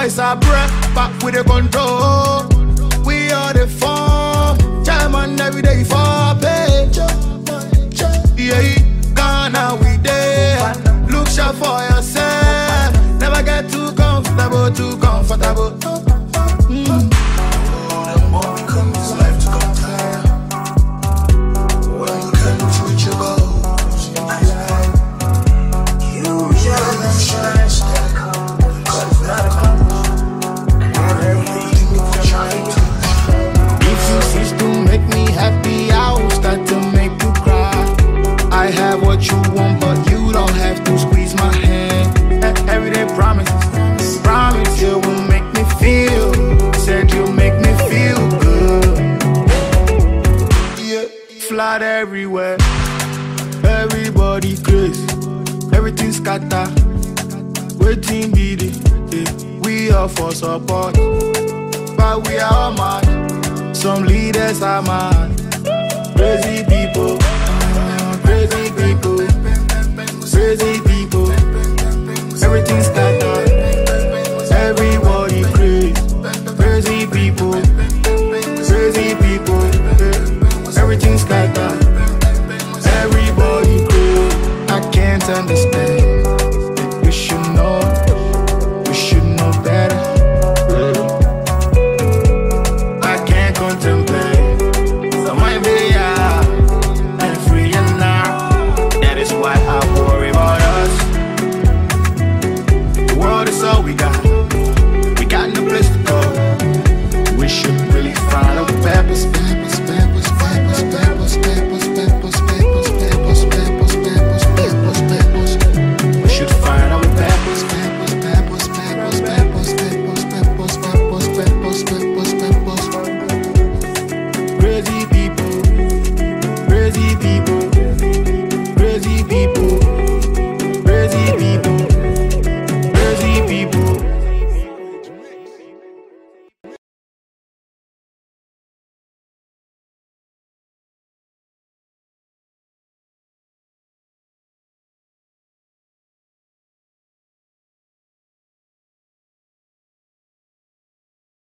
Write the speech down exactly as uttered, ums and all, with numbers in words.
boys are breath, back with the control. We are the form, jam on every day for pay. Yeah, Ghana we there. Look sharp for yourself. Never get too comfortable, too comfortable. Mm. The more we come, it's life to come tired. When you can reach your goals, you just shine, stay calm. Cause it's not a combo. Everything you're trying to. If you cease to make me happy, I will start to make you cry. I have what you want, but you don't have to squeeze my hand. Everyday promises, promise you will make me feel. Said you make me feel good. Yeah, flood everywhere. Everybody crazy, everything scatter. Waiting be the yeah. We are for support, but we are all mad. Some leaders are mad. Crazy people, crazy people, crazy people. Everything scattered. Everybody crazy. Crazy people. Crazy people. Everything scattered. Everybody crazy. I can't understand. We should know. We should know better. I can't contemplate. So my baby, I'm free and now. That is why I worry about us. The world is all we got. We got no place to go. We should really find a purpose.